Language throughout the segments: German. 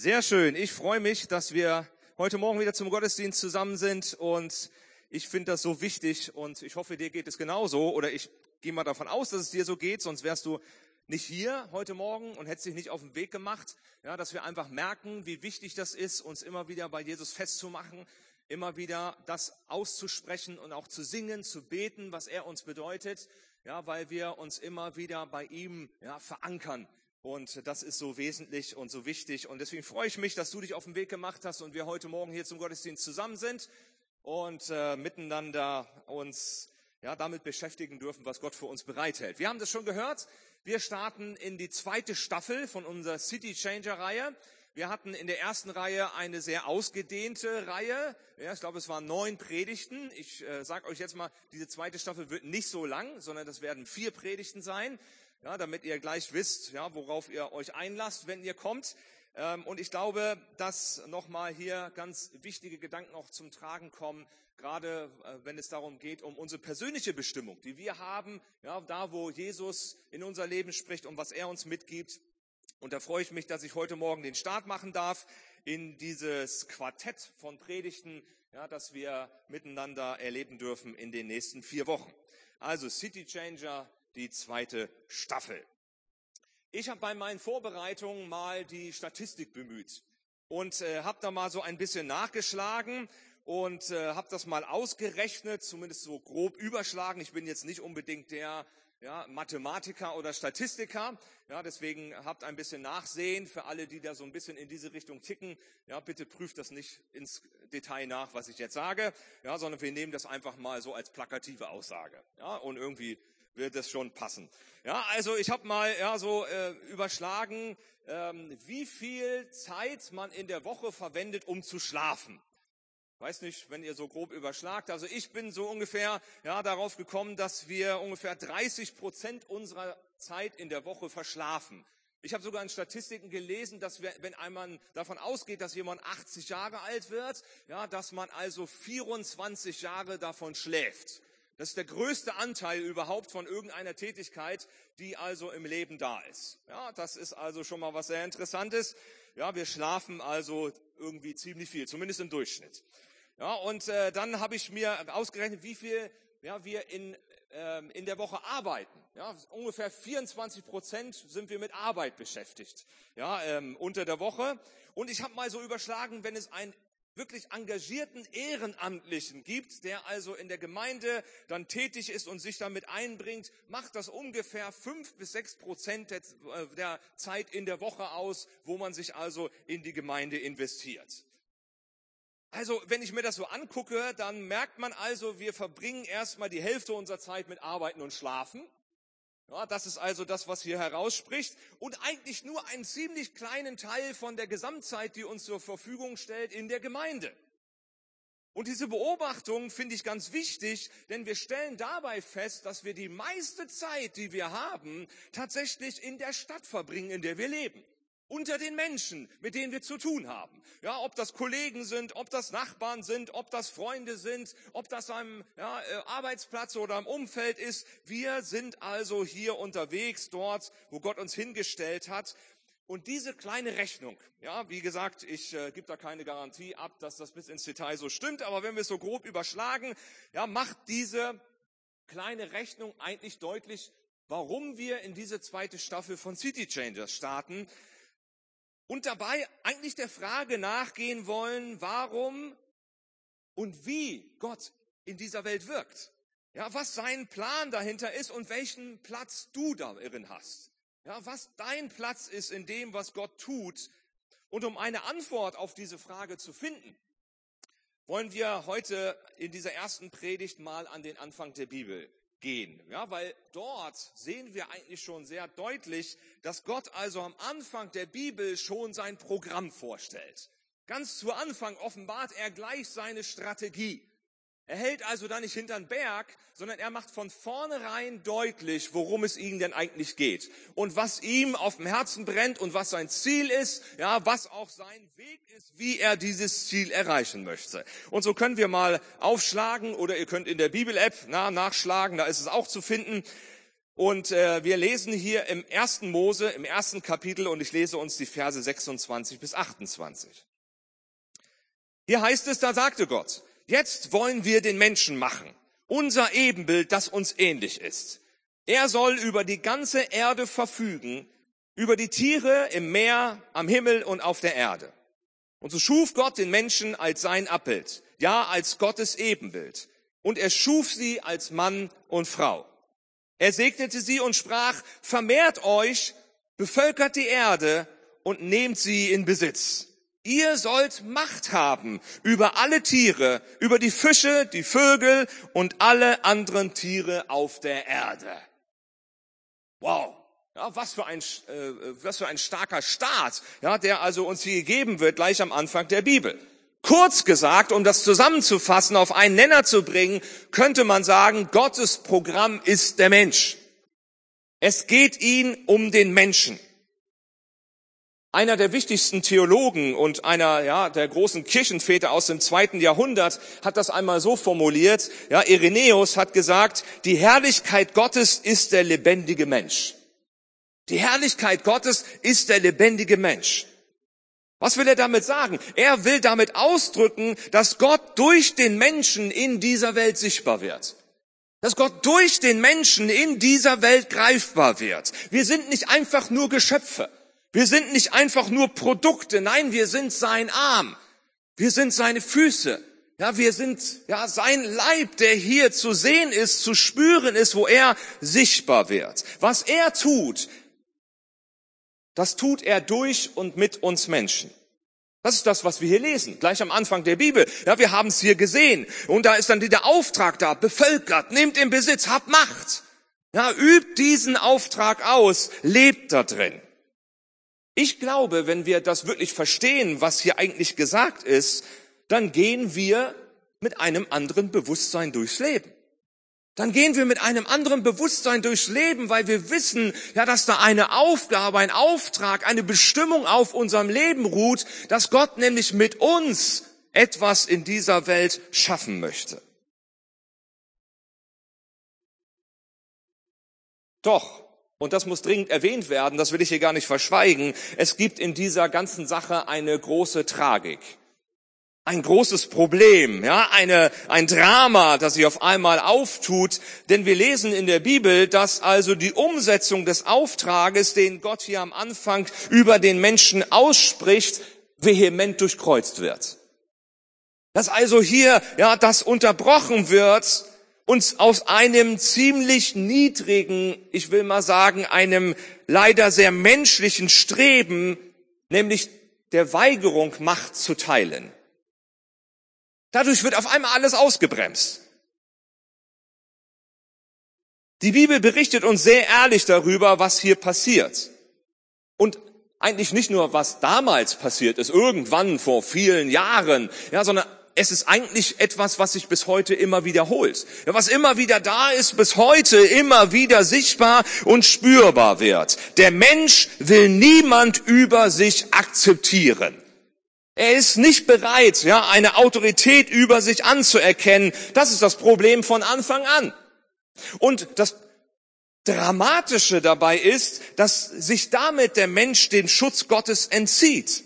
Sehr schön. Ich freue mich, dass wir heute Morgen wieder zum Gottesdienst zusammen sind und ich finde das so wichtig und ich hoffe, dir geht es genauso oder ich gehe mal davon aus, dass es dir so geht, sonst wärst du nicht hier heute Morgen und hättest dich nicht auf den Weg gemacht, ja, dass wir einfach merken, wie wichtig das ist, uns immer wieder bei Jesus festzumachen, immer wieder das auszusprechen und auch zu singen, zu beten, was er uns bedeutet, ja, weil wir uns immer wieder bei ihm verankern. Und das ist so wesentlich und so wichtig. Und deswegen freue ich mich, dass du dich auf den Weg gemacht hast und wir heute Morgen hier zum Gottesdienst zusammen sind und miteinander uns damit beschäftigen dürfen, was Gott für uns bereithält. Wir haben das schon gehört. Wir starten in die zweite Staffel von unserer City Changer Reihe. Wir hatten in der ersten Reihe eine sehr ausgedehnte Reihe. Ja, ich glaube, es waren 9 Predigten. Ich sage euch jetzt mal, diese zweite Staffel wird nicht so lang, sondern das werden 4 Predigten sein. Ja, damit ihr gleich wisst, ja, worauf ihr euch einlasst, wenn ihr kommt. Und ich glaube, dass nochmal hier ganz wichtige Gedanken auch zum Tragen kommen, gerade wenn es darum geht, um unsere persönliche Bestimmung, die wir haben, ja, da wo Jesus in unser Leben spricht und was er uns mitgibt. Und da freue ich mich, dass ich heute Morgen den Start machen darf in dieses Quartett von Predigten, ja, das wir miteinander erleben dürfen in den nächsten 4 Wochen. Also City Changer, die zweite Staffel. Ich habe bei meinen Vorbereitungen mal die Statistik bemüht und habe da mal so ein bisschen nachgeschlagen und habe das mal ausgerechnet, zumindest so grob überschlagen. Ich bin jetzt nicht unbedingt der Mathematiker oder Statistiker, ja, deswegen habt ein bisschen Nachsehen für alle, die da so ein bisschen in diese Richtung ticken. Ja, bitte prüft das nicht ins Detail nach, was ich jetzt sage, ja, sondern wir nehmen das einfach mal so als plakative Aussage, ja, und irgendwie wird es schon passen. Ja, also ich habe mal überschlagen, wie viel Zeit man in der Woche verwendet, um zu schlafen. Weiß nicht, wenn ihr so grob überschlagt. Also ich bin so ungefähr darauf gekommen, dass wir ungefähr 30% unserer Zeit in der Woche verschlafen. Ich habe sogar in Statistiken gelesen, dass wenn man davon ausgeht, dass jemand 80 Jahre alt wird, ja, dass man also 24 Jahre davon schläft. Das ist der größte Anteil überhaupt von irgendeiner Tätigkeit, die also im Leben da ist. Ja, das ist also schon mal was sehr Interessantes. Ja, wir schlafen also irgendwie ziemlich viel, zumindest im Durchschnitt. Ja, und dann habe ich mir ausgerechnet, wie viel wir in der Woche arbeiten. Ja, ungefähr 24% sind wir mit Arbeit beschäftigt, ja, unter der Woche. Und ich habe mal so überschlagen, wenn es ein wirklich engagierten Ehrenamtlichen gibt, der also in der Gemeinde dann tätig ist und sich damit einbringt, macht das ungefähr 5-6% der Zeit in der Woche aus, wo man sich also in die Gemeinde investiert. Also, wenn ich mir das so angucke, dann merkt man also, wir verbringen erstmal die Hälfte unserer Zeit mit Arbeiten und Schlafen. Ja, das ist also das, was hier herausspricht. Und eigentlich nur einen ziemlich kleinen Teil von der Gesamtzeit, die uns zur Verfügung stellt in der Gemeinde. Und diese Beobachtung finde ich ganz wichtig, denn wir stellen dabei fest, dass wir die meiste Zeit, die wir haben, tatsächlich in der Stadt verbringen, in der wir leben. Unter den Menschen, mit denen wir zu tun haben. Ja, ob das Kollegen sind, ob das Nachbarn sind, ob das Freunde sind, ob das am Arbeitsplatz oder im Umfeld ist. Wir sind also hier unterwegs, dort, wo Gott uns hingestellt hat. Und diese kleine Rechnung, ja, wie gesagt, ich gebe da keine Garantie ab, dass das bis ins Detail so stimmt, aber wenn wir es so grob überschlagen, ja, macht diese kleine Rechnung eigentlich deutlich, warum wir in diese zweite Staffel von City Changers starten. Und dabei eigentlich der Frage nachgehen wollen, warum und wie Gott in dieser Welt wirkt. Ja, was sein Plan dahinter ist und welchen Platz du darin hast. Ja, was dein Platz ist in dem, was Gott tut. Und um eine Antwort auf diese Frage zu finden, wollen wir heute in dieser ersten Predigt mal an den Anfang der Bibel gehen. Ja, weil dort sehen wir eigentlich schon sehr deutlich, dass Gott also am Anfang der Bibel schon sein Programm vorstellt. Ganz zu Anfang offenbart er gleich seine Strategie. Er hält also da nicht hinterm Berg, sondern er macht von vornherein deutlich, worum es ihm denn eigentlich geht. Und was ihm auf dem Herzen brennt und was sein Ziel ist, ja, was auch sein Weg ist, wie er dieses Ziel erreichen möchte. Und so können wir mal aufschlagen oder ihr könnt in der Bibel-App nachschlagen, da ist es auch zu finden. Und wir lesen hier im 1. Mose, im 1. Kapitel, und ich lese uns die Verse 26 bis 28. Hier heißt es, da sagte Gott, jetzt wollen wir den Menschen machen, unser Ebenbild, das uns ähnlich ist. Er soll über die ganze Erde verfügen, über die Tiere im Meer, am Himmel und auf der Erde. Und so schuf Gott den Menschen als sein Abbild, ja, als Gottes Ebenbild. Und er schuf sie als Mann und Frau. Er segnete sie und sprach, vermehrt euch, bevölkert die Erde und nehmt sie in Besitz. Ihr sollt Macht haben über alle Tiere, über die Fische, die Vögel und alle anderen Tiere auf der Erde. Wow, ja, was für ein starker Start, ja, der also uns hier gegeben wird, gleich am Anfang der Bibel. Kurz gesagt, um das zusammenzufassen, auf einen Nenner zu bringen, könnte man sagen, Gottes Programm ist der Mensch. Es geht ihm um den Menschen. Einer der wichtigsten Theologen und einer der großen Kirchenväter aus dem 2. Jahrhundert hat das einmal so formuliert. Ja, Irenäus hat gesagt, die Herrlichkeit Gottes ist der lebendige Mensch. Die Herrlichkeit Gottes ist der lebendige Mensch. Was will er damit sagen? Er will damit ausdrücken, dass Gott durch den Menschen in dieser Welt sichtbar wird. Dass Gott durch den Menschen in dieser Welt greifbar wird. Wir sind nicht einfach nur Geschöpfe. Wir sind nicht einfach nur Produkte, nein, wir sind sein Arm, wir sind seine Füße, ja, wir sind sein Leib, der hier zu sehen ist, zu spüren ist, wo er sichtbar wird. Was er tut, das tut er durch und mit uns Menschen. Das ist das, was wir hier lesen, gleich am Anfang der Bibel. Ja, wir haben es hier gesehen und da ist dann der Auftrag da, bevölkert, nehmt in Besitz, habt Macht. Ja, übt diesen Auftrag aus, lebt da drin. Ich glaube, wenn wir das wirklich verstehen, was hier eigentlich gesagt ist, dann gehen wir mit einem anderen Bewusstsein durchs Leben. Dann gehen wir mit einem anderen Bewusstsein durchs Leben, weil wir wissen, ja, dass da eine Aufgabe, ein Auftrag, eine Bestimmung auf unserem Leben ruht, dass Gott nämlich mit uns etwas in dieser Welt schaffen möchte. Doch, und das muss dringend erwähnt werden, das will ich hier gar nicht verschweigen, es gibt in dieser ganzen Sache eine große Tragik. Ein großes Problem, ja, ein Drama, das sich auf einmal auftut, denn wir lesen in der Bibel, dass also die Umsetzung des Auftrages, den Gott hier am Anfang über den Menschen ausspricht, vehement durchkreuzt wird. Dass also hier, ja, das unterbrochen wird, uns aus einem ziemlich niedrigen, ich will mal sagen, einem leider sehr menschlichen Streben, nämlich der Weigerung, Macht zu teilen. Dadurch wird auf einmal alles ausgebremst. Die Bibel berichtet uns sehr ehrlich darüber, was hier passiert. Und eigentlich nicht nur, was damals passiert ist, irgendwann vor vielen Jahren, ja, sondern es ist eigentlich etwas, was sich bis heute immer wiederholt. Ja, was immer wieder da ist, bis heute immer wieder sichtbar und spürbar wird. Der Mensch will niemand über sich akzeptieren. Er ist nicht bereit, ja, eine Autorität über sich anzuerkennen. Das ist das Problem von Anfang an. Und das Dramatische dabei ist, dass sich damit der Mensch den Schutz Gottes entzieht.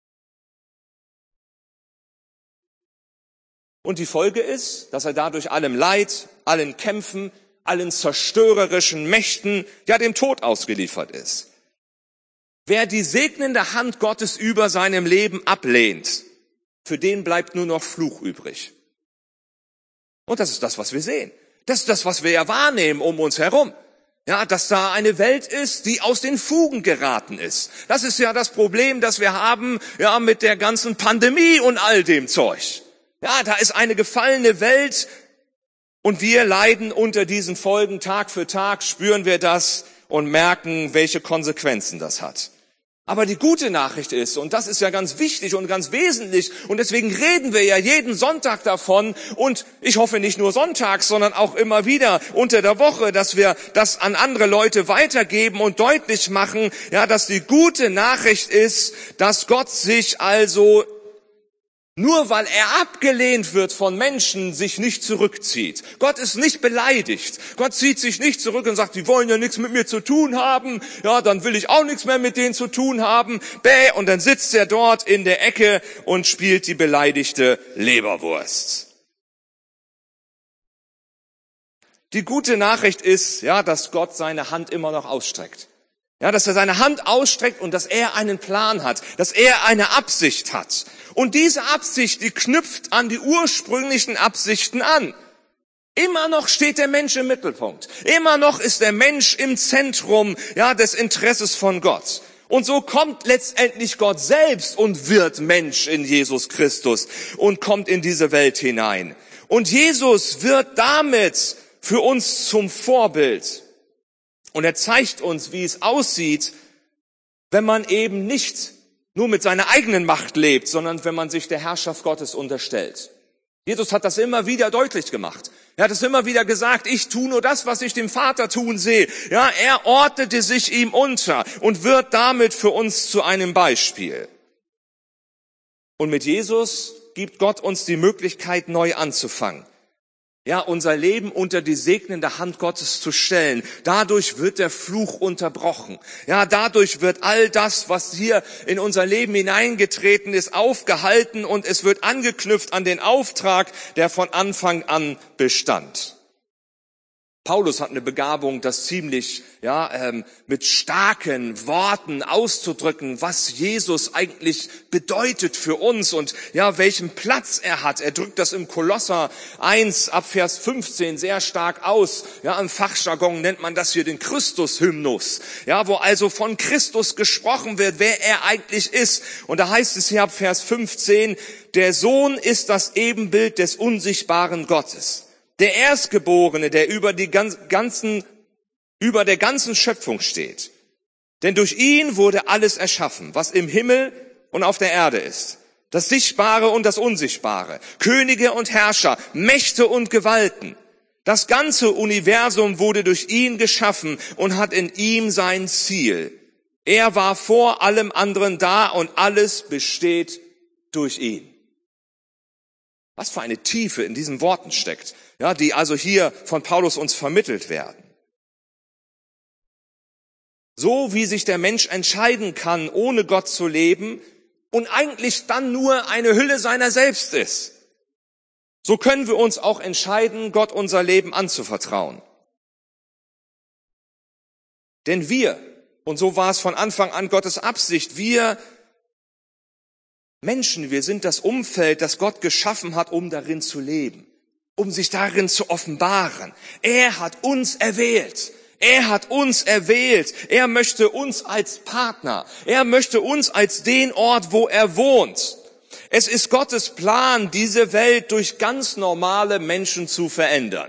Und die Folge ist, dass er dadurch allem Leid, allen Kämpfen, allen zerstörerischen Mächten, ja dem Tod ausgeliefert ist. Wer die segnende Hand Gottes über seinem Leben ablehnt, für den bleibt nur noch Fluch übrig. Und das ist das, was wir sehen. Das ist das, was wir ja wahrnehmen um uns herum. Ja, dass da eine Welt ist, die aus den Fugen geraten ist. Das ist ja das Problem, das wir haben, ja, mit der ganzen Pandemie und all dem Zeug. Ja, da ist eine gefallene Welt und wir leiden unter diesen Folgen. Tag für Tag spüren wir das und merken, welche Konsequenzen das hat. Aber die gute Nachricht ist, und das ist ja ganz wichtig und ganz wesentlich, und deswegen reden wir ja jeden Sonntag davon, und ich hoffe nicht nur sonntags, sondern auch immer wieder unter der Woche, dass wir das an andere Leute weitergeben und deutlich machen, ja, dass die gute Nachricht ist, dass Gott sich also nur weil er abgelehnt wird von Menschen, sich nicht zurückzieht. Gott ist nicht beleidigt. Gott zieht sich nicht zurück und sagt, die wollen ja nichts mit mir zu tun haben. Ja, dann will ich auch nichts mehr mit denen zu tun haben. Bäh, und dann sitzt er dort in der Ecke und spielt die beleidigte Leberwurst. Die gute Nachricht ist, ja, dass Gott seine Hand immer noch ausstreckt. Ja, dass er seine Hand ausstreckt und dass er einen Plan hat, dass er eine Absicht hat. Und diese Absicht, die knüpft an die ursprünglichen Absichten an. Immer noch steht der Mensch im Mittelpunkt. Immer noch ist der Mensch im Zentrum, ja, des Interesses von Gott. Und so kommt letztendlich Gott selbst und wird Mensch in Jesus Christus und kommt in diese Welt hinein. Und Jesus wird damit für uns zum Vorbild. Und er zeigt uns, wie es aussieht, wenn man eben nicht nur mit seiner eigenen Macht lebt, sondern wenn man sich der Herrschaft Gottes unterstellt. Jesus hat das immer wieder deutlich gemacht. Er hat es immer wieder gesagt, ich tue nur das, was ich dem Vater tun sehe. Ja, er ordnete sich ihm unter und wird damit für uns zu einem Beispiel. Und mit Jesus gibt Gott uns die Möglichkeit, neu anzufangen. Ja, unser Leben unter die segnende Hand Gottes zu stellen. Dadurch wird der Fluch unterbrochen. Ja, dadurch wird all das, was hier in unser Leben hineingetreten ist, aufgehalten und es wird angeknüpft an den Auftrag, der von Anfang an bestand. Paulus hat eine Begabung, das ziemlich mit starken Worten auszudrücken, was Jesus eigentlich bedeutet für uns und ja, welchen Platz er hat. Er drückt das im Kolosser 1 ab Vers 15 sehr stark aus. Ja, im Fachjargon nennt man das hier den Christus-Hymnus. Ja, wo also von Christus gesprochen wird, wer er eigentlich ist. Und da heißt es hier ab Vers 15, der Sohn ist das Ebenbild des unsichtbaren Gottes. Der Erstgeborene, der über der ganzen Schöpfung steht. Denn durch ihn wurde alles erschaffen, was im Himmel und auf der Erde ist. Das Sichtbare und das Unsichtbare. Könige und Herrscher, Mächte und Gewalten. Das ganze Universum wurde durch ihn geschaffen und hat in ihm sein Ziel. Er war vor allem anderen da und alles besteht durch ihn. Was für eine Tiefe in diesen Worten steckt, ja, die also hier von Paulus uns vermittelt werden. So wie sich der Mensch entscheiden kann, ohne Gott zu leben und eigentlich dann nur eine Hülle seiner selbst ist, so können wir uns auch entscheiden, Gott unser Leben anzuvertrauen. Denn wir, und so war es von Anfang an Gottes Absicht, wir Menschen, wir sind das Umfeld, das Gott geschaffen hat, um darin zu leben, um sich darin zu offenbaren. Er hat uns erwählt. Er hat uns erwählt. Er möchte uns als Partner. Er möchte uns als den Ort, wo er wohnt. Es ist Gottes Plan, diese Welt durch ganz normale Menschen zu verändern.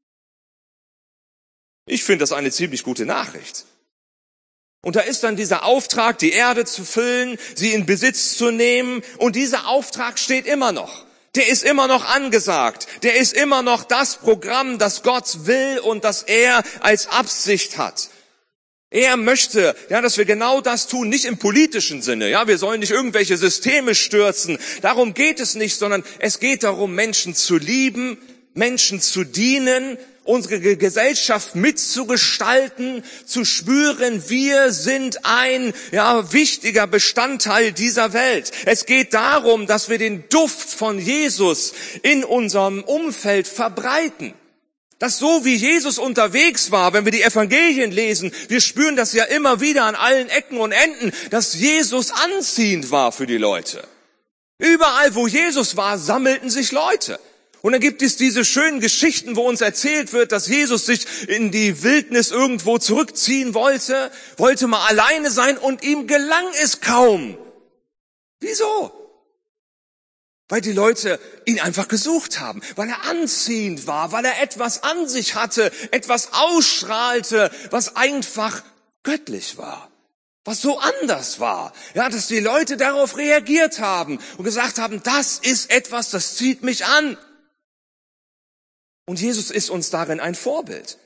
Ich finde das eine ziemlich gute Nachricht. Und da ist dann dieser Auftrag, die Erde zu füllen, sie in Besitz zu nehmen. Und dieser Auftrag steht immer noch. Der ist immer noch angesagt. Der ist immer noch das Programm, das Gott will und das er als Absicht hat. Er möchte, ja, dass wir genau das tun, nicht im politischen Sinne. Ja, wir sollen nicht irgendwelche Systeme stürzen. Darum geht es nicht, sondern es geht darum, Menschen zu lieben, Menschen zu dienen, unsere Gesellschaft mitzugestalten, zu spüren, wir sind ein wichtiger Bestandteil dieser Welt. Es geht darum, dass wir den Duft von Jesus in unserem Umfeld verbreiten. Dass so wie Jesus unterwegs war, wenn wir die Evangelien lesen, wir spüren das ja immer wieder an allen Ecken und Enden, dass Jesus anziehend war für die Leute. Überall, wo Jesus war, sammelten sich Leute. Und dann gibt es diese schönen Geschichten, wo uns erzählt wird, dass Jesus sich in die Wildnis irgendwo zurückziehen wollte mal alleine sein und ihm gelang es kaum. Wieso? Weil die Leute ihn einfach gesucht haben, weil er anziehend war, weil er etwas an sich hatte, etwas ausstrahlte, was einfach göttlich war, was so anders war. Ja, dass die Leute darauf reagiert haben und gesagt haben, das ist etwas, das zieht mich an. Und Jesus ist uns darin ein Vorbild.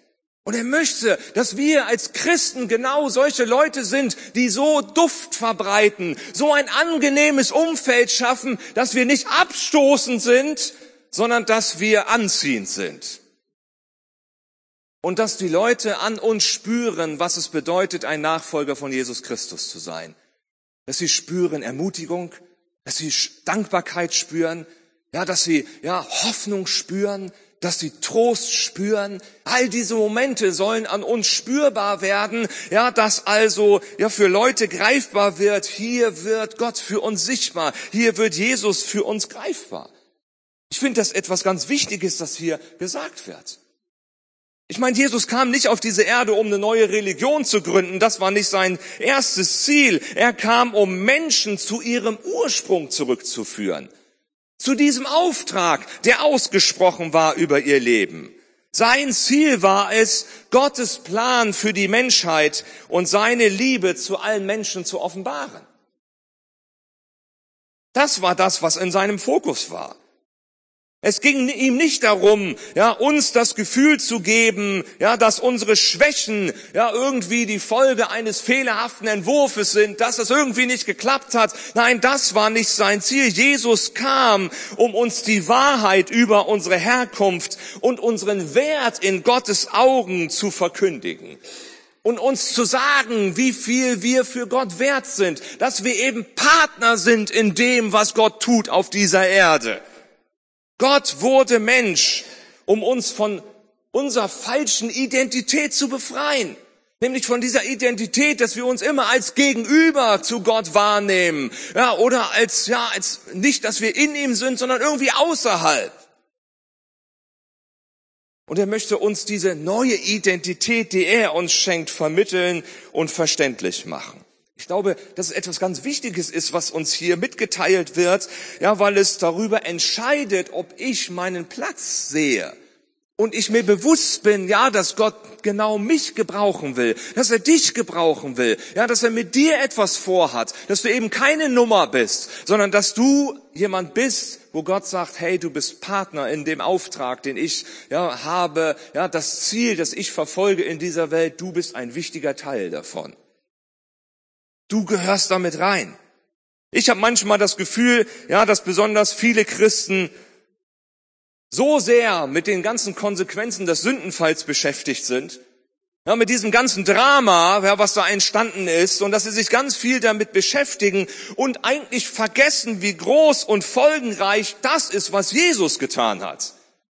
Und er möchte, dass wir als Christen genau solche Leute sind, die so Duft verbreiten, so ein angenehmes Umfeld schaffen, dass wir nicht abstoßend sind, sondern dass wir anziehend sind. Und dass die Leute an uns spüren, was es bedeutet, ein Nachfolger von Jesus Christus zu sein. Dass sie spüren Ermutigung, dass sie Dankbarkeit spüren, ja, dass sie Hoffnung spüren, dass sie Trost spüren. All diese Momente sollen an uns spürbar werden, ja, dass also für Leute greifbar wird. Hier wird Gott für uns sichtbar. Hier wird Jesus für uns greifbar. Ich finde das etwas ganz Wichtiges, das hier gesagt wird. Ich meine, Jesus kam nicht auf diese Erde, um eine neue Religion zu gründen. Das war nicht sein erstes Ziel. Er kam, um Menschen zu ihrem Ursprung zurückzuführen. Zu diesem Auftrag, der ausgesprochen war über ihr Leben. Sein Ziel war es, Gottes Plan für die Menschheit und seine Liebe zu allen Menschen zu offenbaren. Das war das, was in seinem Fokus war. Es ging ihm nicht darum, uns das Gefühl zu geben, dass unsere Schwächen, irgendwie die Folge eines fehlerhaften Entwurfes sind, dass es irgendwie nicht geklappt hat. Nein, das war nicht sein Ziel. Jesus kam, um uns die Wahrheit über unsere Herkunft und unseren Wert in Gottes Augen zu verkündigen. Und uns zu sagen, wie viel wir für Gott wert sind, dass wir eben Partner sind in dem, was Gott tut auf dieser Erde. Gott wurde Mensch, um uns von unserer falschen Identität zu befreien. Nämlich von dieser Identität, dass wir uns immer als Gegenüber zu Gott wahrnehmen. Oder als nicht, dass wir in ihm sind, sondern irgendwie außerhalb. Und er möchte uns diese neue Identität, die er uns schenkt, vermitteln und verständlich machen. Ich glaube, dass es etwas ganz Wichtiges ist, was uns hier mitgeteilt wird, weil es darüber entscheidet, ob ich meinen Platz sehe. Und ich mir bewusst bin, dass Gott genau mich gebrauchen will, dass er dich gebrauchen will, dass er mit dir etwas vorhat, dass du eben keine Nummer bist, sondern dass du jemand bist, wo Gott sagt, hey, du bist Partner in dem Auftrag, den ich habe, das Ziel, das ich verfolge in dieser Welt, du bist ein wichtiger Teil davon. Du gehörst damit rein. Ich habe manchmal das Gefühl, dass besonders viele Christen so sehr mit den ganzen Konsequenzen des Sündenfalls beschäftigt sind, mit diesem ganzen Drama, was da entstanden ist, und dass sie sich ganz viel damit beschäftigen und eigentlich vergessen, wie groß und folgenreich das ist, was Jesus getan hat.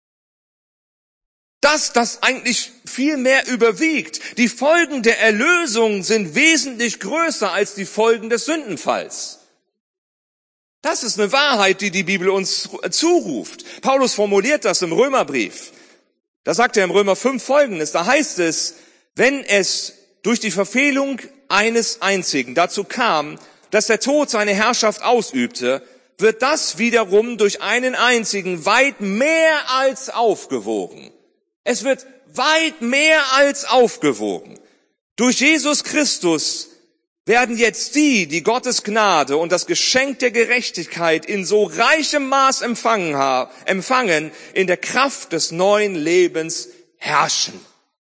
Dass das eigentlich viel mehr überwiegt. Die Folgen der Erlösung sind wesentlich größer als die Folgen des Sündenfalls. Das ist eine Wahrheit, die die Bibel uns zuruft. Paulus formuliert das im Römerbrief. Da sagt er im Römer 5 Folgendes. Da heißt es, wenn es durch die Verfehlung eines Einzigen dazu kam, dass der Tod seine Herrschaft ausübte, wird das wiederum durch einen Einzigen weit mehr als aufgewogen. Es wird weit mehr als aufgewogen. Durch Jesus Christus werden jetzt die Gottes Gnade und das Geschenk der Gerechtigkeit in so reichem Maß empfangen, in der Kraft des neuen Lebens herrschen.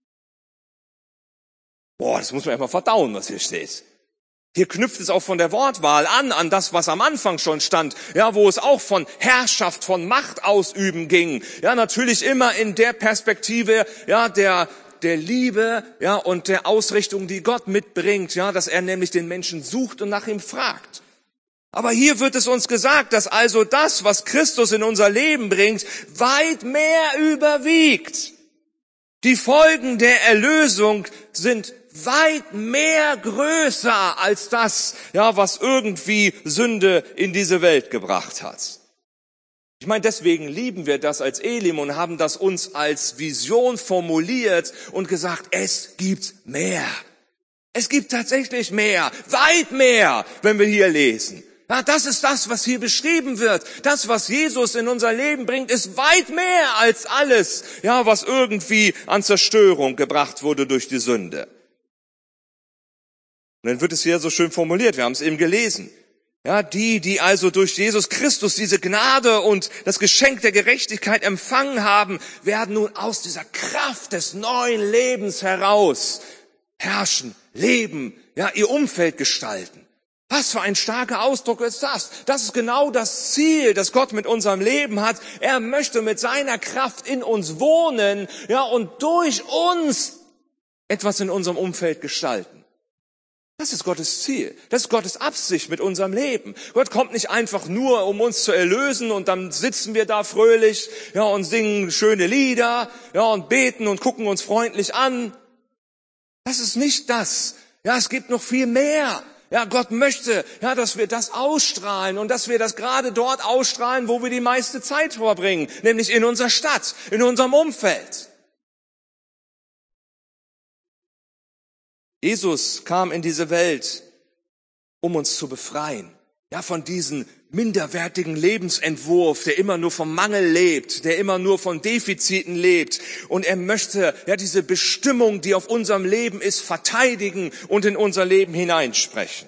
Das muss man erstmal verdauen, was hier steht. Hier knüpft es auch von der Wortwahl an das, was am Anfang schon stand, wo es auch von Herrschaft, von Macht ausüben ging. Natürlich immer in der Perspektive, der Liebe, und der Ausrichtung, die Gott mitbringt, dass er nämlich den Menschen sucht und nach ihm fragt. Aber hier wird es uns gesagt, dass also das, was Christus in unser Leben bringt, weit mehr überwiegt. Die Folgen der Erlösung sind weit mehr größer als das, was irgendwie Sünde in diese Welt gebracht hat. Ich meine, deswegen lieben wir das als Elim und haben das uns als Vision formuliert und gesagt, es gibt mehr. Es gibt tatsächlich mehr, weit mehr, wenn wir hier lesen. Das ist das, was hier beschrieben wird. Das, was Jesus in unser Leben bringt, ist weit mehr als alles, was irgendwie an Zerstörung gebracht wurde durch die Sünde. Und dann wird es hier so schön formuliert, wir haben es eben gelesen. Ja, die also durch Jesus Christus diese Gnade und das Geschenk der Gerechtigkeit empfangen haben, werden nun aus dieser Kraft des neuen Lebens heraus herrschen, leben, ja, ihr Umfeld gestalten. Was für ein starker Ausdruck ist das? Das ist genau das Ziel, das Gott mit unserem Leben hat. Er möchte mit seiner Kraft in uns wohnen, ja, und durch uns etwas in unserem Umfeld gestalten. Das ist Gottes Ziel. Das ist Gottes Absicht mit unserem Leben. Gott kommt nicht einfach nur, um uns zu erlösen und dann sitzen wir da fröhlich, ja, und singen schöne Lieder, ja, und beten und gucken uns freundlich an. Das ist nicht das. Ja, es gibt noch viel mehr. Ja, Gott möchte, ja, dass wir das ausstrahlen und dass wir das gerade dort ausstrahlen, wo wir die meiste Zeit verbringen, nämlich in unserer Stadt, in unserem Umfeld. Jesus kam in diese Welt, um uns zu befreien, ja, von diesem minderwertigen Lebensentwurf, der immer nur vom Mangel lebt, der immer nur von Defiziten lebt. Und er möchte, ja, diese Bestimmung, die auf unserem Leben ist, verteidigen und in unser Leben hineinsprechen.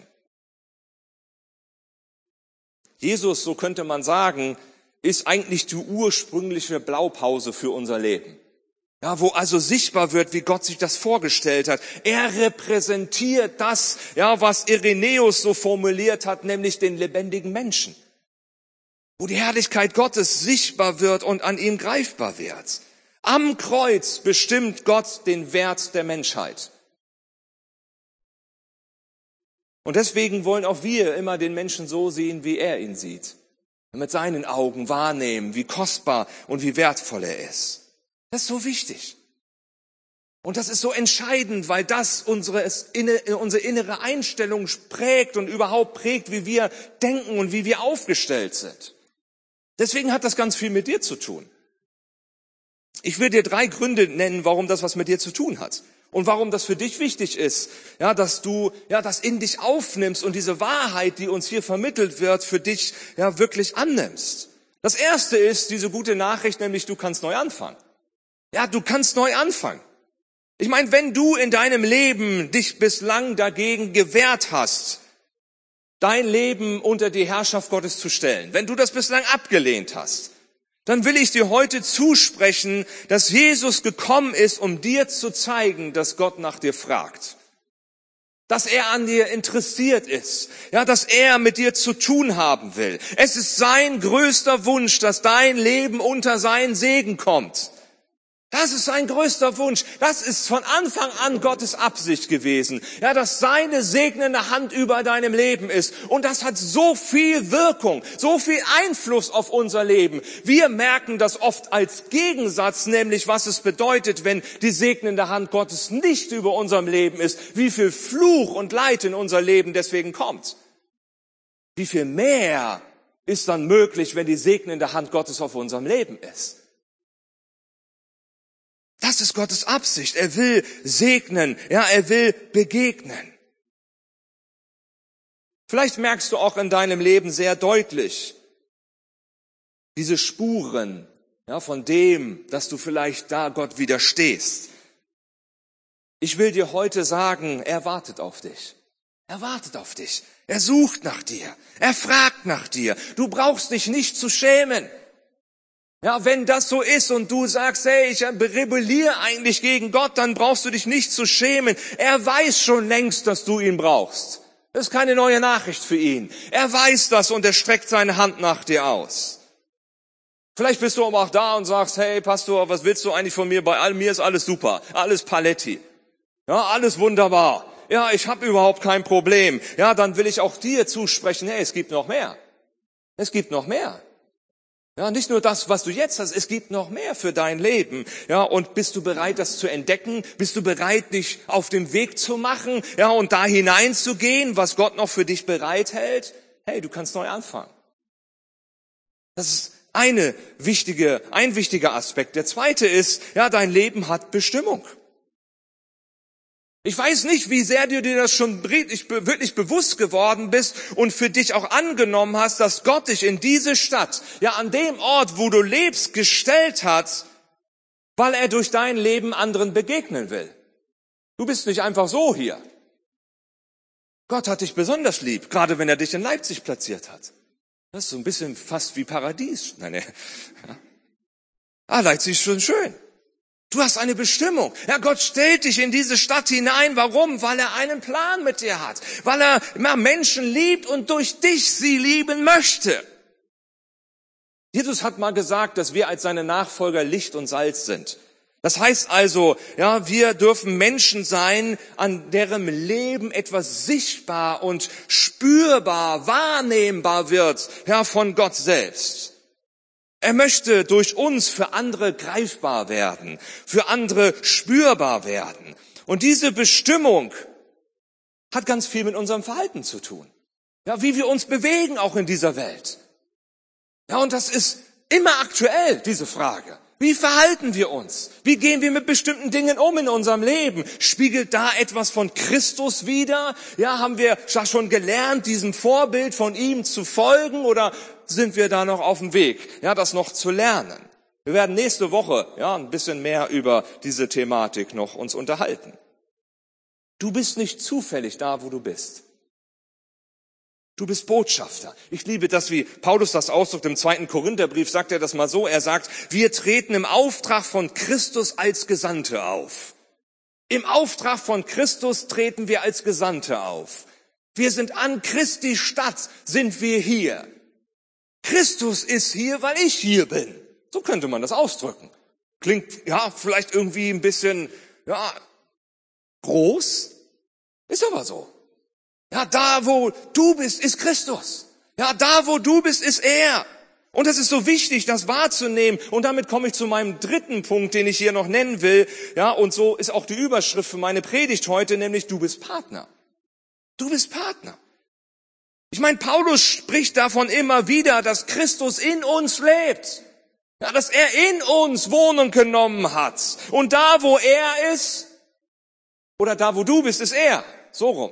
Jesus, so könnte man sagen, ist eigentlich die ursprüngliche Blaupause für unser Leben. Ja, wo also sichtbar wird, wie Gott sich das vorgestellt hat. Er repräsentiert das, ja, was Irenäus so formuliert hat, nämlich den lebendigen Menschen. Wo die Herrlichkeit Gottes sichtbar wird und an ihm greifbar wird. Am Kreuz bestimmt Gott den Wert der Menschheit. Und deswegen wollen auch wir immer den Menschen so sehen, wie er ihn sieht. Mit seinen Augen wahrnehmen, wie kostbar und wie wertvoll er ist. Das ist so wichtig. Und das ist so entscheidend, weil das unsere innere Einstellung prägt und überhaupt prägt, wie wir denken und wie wir aufgestellt sind. Deswegen hat das ganz viel mit dir zu tun. Ich will dir 3 Gründe nennen, warum das was mit dir zu tun hat. Und warum das für dich wichtig ist, ja, dass du, ja, das in dich aufnimmst und diese Wahrheit, die uns hier vermittelt wird, für dich, ja, wirklich annimmst. Das erste ist diese gute Nachricht, nämlich du kannst neu anfangen. Ja, du kannst neu anfangen. Ich meine, wenn du in deinem Leben dich bislang dagegen gewehrt hast, dein Leben unter die Herrschaft Gottes zu stellen, wenn du das bislang abgelehnt hast, dann will ich dir heute zusprechen, dass Jesus gekommen ist, um dir zu zeigen, dass Gott nach dir fragt. Dass er an dir interessiert ist, ja, dass er mit dir zu tun haben will. Es ist sein größter Wunsch, dass dein Leben unter seinen Segen kommt. Das ist sein größter Wunsch. Das ist von Anfang an Gottes Absicht gewesen. Ja, dass seine segnende Hand über deinem Leben ist. Und das hat so viel Wirkung, so viel Einfluss auf unser Leben. Wir merken das oft als Gegensatz, nämlich was es bedeutet, wenn die segnende Hand Gottes nicht über unserem Leben ist. Wie viel Fluch und Leid in unser Leben deswegen kommt. Wie viel mehr ist dann möglich, wenn die segnende Hand Gottes auf unserem Leben ist. Das ist Gottes Absicht. Er will segnen, ja, er will begegnen. Vielleicht merkst du auch in deinem Leben sehr deutlich diese Spuren, ja, von dem, dass du vielleicht da Gott widerstehst. Ich will dir heute sagen, er wartet auf dich. Er wartet auf dich. Er sucht nach dir. Er fragt nach dir. Du brauchst dich nicht zu schämen. Ja, wenn das so ist und du sagst, hey, ich rebelliere eigentlich gegen Gott, dann brauchst du dich nicht zu schämen. Er weiß schon längst, dass du ihn brauchst. Das ist keine neue Nachricht für ihn. Er weiß das und er streckt seine Hand nach dir aus. Vielleicht bist du aber auch da und sagst, hey Pastor, was willst du eigentlich von mir? Bei mir ist alles super, alles Paletti. Ja, alles wunderbar. Ja, ich habe überhaupt kein Problem. Ja, dann will ich auch dir zusprechen, hey, es gibt noch mehr. Es gibt noch mehr. Ja, nicht nur das, was du jetzt hast, es gibt noch mehr für dein Leben. Ja, und bist du bereit, das zu entdecken? Bist du bereit, dich auf den Weg zu machen? Ja, und da hineinzugehen, was Gott noch für dich bereithält? Hey, du kannst neu anfangen. Das ist ein wichtiger Aspekt. Der zweite ist, ja, dein Leben hat Bestimmung. Ich weiß nicht, wie sehr du dir das schon wirklich bewusst geworden bist und für dich auch angenommen hast, dass Gott dich in diese Stadt, ja an dem Ort, wo du lebst, gestellt hat, weil er durch dein Leben anderen begegnen will. Du bist nicht einfach so hier. Gott hat dich besonders lieb, gerade wenn er dich in Leipzig platziert hat. Das ist so ein bisschen fast wie Paradies. Nein. Leipzig ist schon schön. Du hast eine Bestimmung. Ja, Gott stellt dich in diese Stadt hinein. Warum? Weil er einen Plan mit dir hat. Weil er Menschen liebt und durch dich sie lieben möchte. Jesus hat mal gesagt, dass wir als seine Nachfolger Licht und Salz sind. Das heißt also, ja, wir dürfen Menschen sein, an deren Leben etwas sichtbar und spürbar, wahrnehmbar wird, ja, von Gott selbst. Er möchte durch uns für andere greifbar werden, für andere spürbar werden. Und diese Bestimmung hat ganz viel mit unserem Verhalten zu tun. Ja, wie wir uns bewegen auch in dieser Welt. Ja, und das ist immer aktuell, diese Frage. Wie verhalten wir uns? Wie gehen wir mit bestimmten Dingen um in unserem Leben? Spiegelt da etwas von Christus wider? Ja, haben wir schon gelernt, diesem Vorbild von ihm zu folgen, oder sind wir da noch auf dem Weg, ja, das noch zu lernen? Wir werden nächste Woche, ja, ein bisschen mehr über diese Thematik noch uns unterhalten. Du bist nicht zufällig da, wo du bist. Du bist Botschafter. Ich liebe das, wie Paulus das ausdrückt im 2. Korintherbrief, sagt er das mal so. Er sagt, wir treten im Auftrag von Christus als Gesandte auf. Im Auftrag von Christus treten wir als Gesandte auf. Wir sind an Christi Stadt, sind wir hier. Christus ist hier, weil ich hier bin. So könnte man das ausdrücken. Klingt, ja, vielleicht irgendwie ein bisschen, ja, groß. Ist aber so. Ja, da wo du bist, ist Christus. Ja, da wo du bist, ist er. Und es ist so wichtig, das wahrzunehmen. Und damit komme ich zu meinem dritten Punkt, den ich hier noch nennen will. Ja, und so ist auch die Überschrift für meine Predigt heute, nämlich du bist Partner. Du bist Partner. Ich meine, Paulus spricht davon immer wieder, dass Christus in uns lebt. Ja, dass er in uns Wohnung genommen hat. Und da wo er ist, oder da wo du bist, ist er. So rum.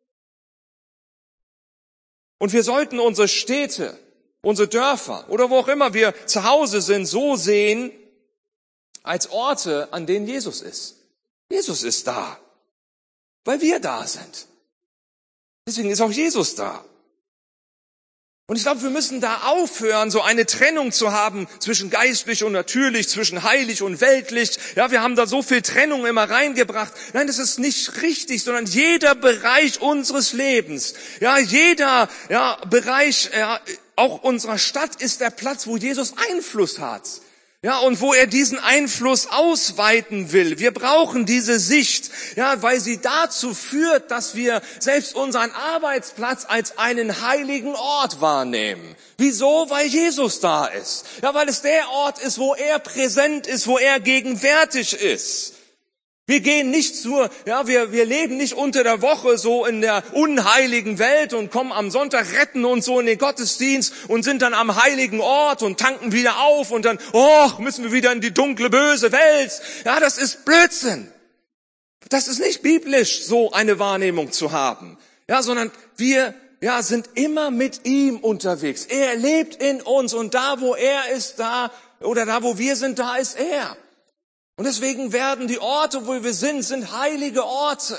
Und wir sollten unsere Städte, unsere Dörfer oder wo auch immer wir zu Hause sind, so sehen, als Orte, an denen Jesus ist. Jesus ist da, weil wir da sind. Deswegen ist auch Jesus da. Und ich glaube, wir müssen da aufhören, so eine Trennung zu haben zwischen geistlich und natürlich, zwischen heilig und weltlich. Ja, wir haben da so viel Trennung immer reingebracht. Nein, das ist nicht richtig, sondern jeder Bereich unseres Lebens, ja, jeder, ja, Bereich, ja, auch unserer Stadt ist der Platz, wo Jesus Einfluss hat. Ja, und wo er diesen Einfluss ausweiten will. Wir brauchen diese Sicht, ja, weil sie dazu führt, dass wir selbst unseren Arbeitsplatz als einen heiligen Ort wahrnehmen. Wieso? Weil Jesus da ist. Ja, weil es der Ort ist, wo er präsent ist, wo er gegenwärtig ist. Wir gehen nicht wir leben nicht unter der Woche so in der unheiligen Welt und kommen am Sonntag, retten uns so in den Gottesdienst und sind dann am heiligen Ort und tanken wieder auf und dann, müssen wir wieder in die dunkle, böse Welt. Ja, das ist Blödsinn. Das ist nicht biblisch, so eine Wahrnehmung zu haben. Ja, sondern wir, ja, sind immer mit ihm unterwegs. Er lebt in uns und da, wo er ist, da, oder da, wo wir sind, da ist er. Und deswegen werden die Orte, wo wir sind heilige Orte.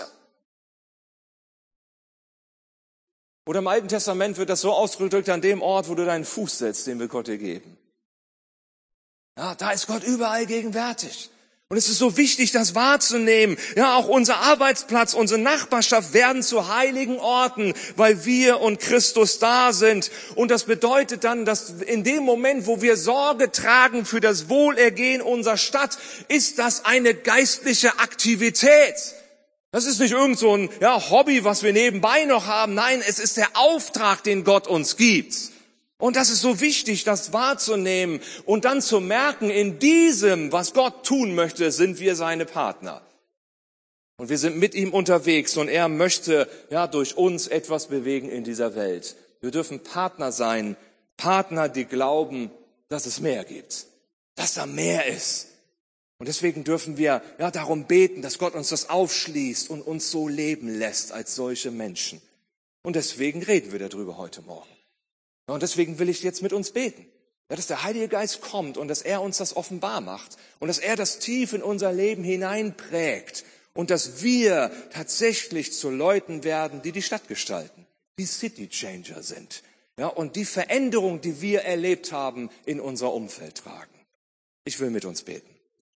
Oder im Alten Testament wird das so ausgedrückt, an dem Ort, wo du deinen Fuß setzt, den will Gott dir geben. Ja, da ist Gott überall gegenwärtig. Und es ist so wichtig, das wahrzunehmen. Ja, auch unser Arbeitsplatz, unsere Nachbarschaft werden zu heiligen Orten, weil wir und Christus da sind. Und das bedeutet dann, dass in dem Moment, wo wir Sorge tragen für das Wohlergehen unserer Stadt, ist das eine geistliche Aktivität. Das ist nicht irgend so ein Hobby, was wir nebenbei noch haben. Nein, es ist der Auftrag, den Gott uns gibt. Und das ist so wichtig, das wahrzunehmen und dann zu merken, in diesem, was Gott tun möchte, sind wir seine Partner. Und wir sind mit ihm unterwegs und er möchte durch uns etwas bewegen in dieser Welt. Wir dürfen Partner sein, Partner, die glauben, dass es mehr gibt, dass da mehr ist. Und deswegen dürfen wir darum beten, dass Gott uns das aufschließt und uns so leben lässt als solche Menschen. Und deswegen reden wir darüber heute Morgen. Und deswegen will ich jetzt mit uns beten, dass der Heilige Geist kommt und dass er uns das offenbar macht und dass er das tief in unser Leben hineinprägt Und dass wir tatsächlich zu Leuten werden, die die Stadt gestalten, die City Changer sind. Ja, und die Veränderung, die wir erlebt haben, in unser Umfeld tragen. Ich will mit uns beten.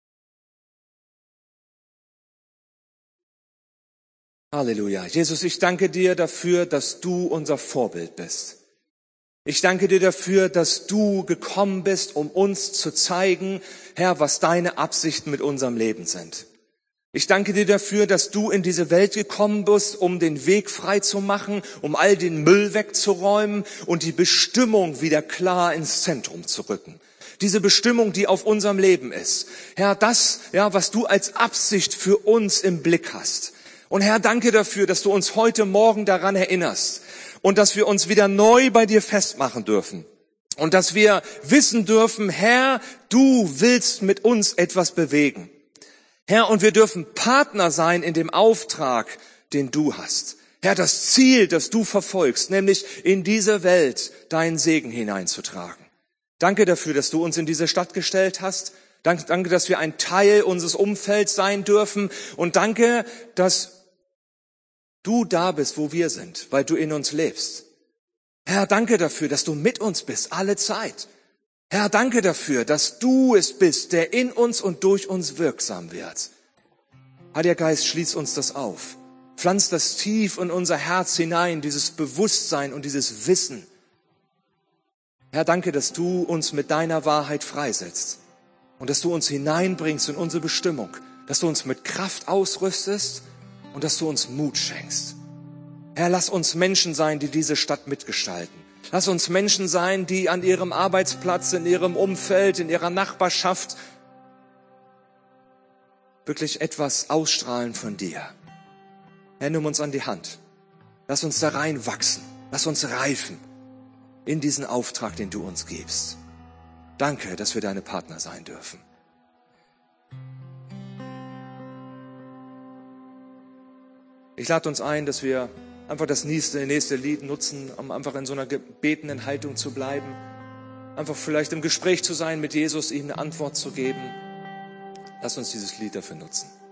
Halleluja. Jesus, ich danke dir dafür, dass du unser Vorbild bist. Ich danke dir dafür, dass du gekommen bist, um uns zu zeigen, Herr, was deine Absichten mit unserem Leben sind. Ich danke dir dafür, dass du in diese Welt gekommen bist, um den Weg frei zu machen, um all den Müll wegzuräumen und die Bestimmung wieder klar ins Zentrum zu rücken. Diese Bestimmung, die auf unserem Leben ist. Herr, das, ja, was du als Absicht für uns im Blick hast. Und Herr, danke dafür, dass du uns heute Morgen daran erinnerst und dass wir uns wieder neu bei dir festmachen dürfen. Und dass wir wissen dürfen, Herr, du willst mit uns etwas bewegen. Herr, und wir dürfen Partner sein in dem Auftrag, den du hast. Herr, das Ziel, das du verfolgst, nämlich in diese Welt deinen Segen hineinzutragen. Danke dafür, dass du uns in diese Stadt gestellt hast. Danke, dass wir ein Teil unseres Umfelds sein dürfen. Und danke, dass du da bist, wo wir sind, weil du in uns lebst. Herr, danke dafür, dass du mit uns bist, alle Zeit. Herr, danke dafür, dass du es bist, der in uns und durch uns wirksam wird. Heiliger Geist, schließ uns das auf. Pflanz das tief in unser Herz hinein, dieses Bewusstsein und dieses Wissen. Herr, danke, dass du uns mit deiner Wahrheit freisetzt und dass du uns hineinbringst in unsere Bestimmung, dass du uns mit Kraft ausrüstest und dass du uns Mut schenkst. Herr, lass uns Menschen sein, die diese Stadt mitgestalten. Lass uns Menschen sein, die an ihrem Arbeitsplatz, in ihrem Umfeld, in ihrer Nachbarschaft wirklich etwas ausstrahlen von dir. Herr, nimm uns an die Hand. Lass uns da reinwachsen. Lass uns reifen in diesen Auftrag, den du uns gibst. Danke, dass wir deine Partner sein dürfen. Ich lade uns ein, dass wir einfach das nächste Lied nutzen, um einfach in so einer gebetenden Haltung zu bleiben. Einfach vielleicht im Gespräch zu sein mit Jesus, ihm eine Antwort zu geben. Lass uns dieses Lied dafür nutzen.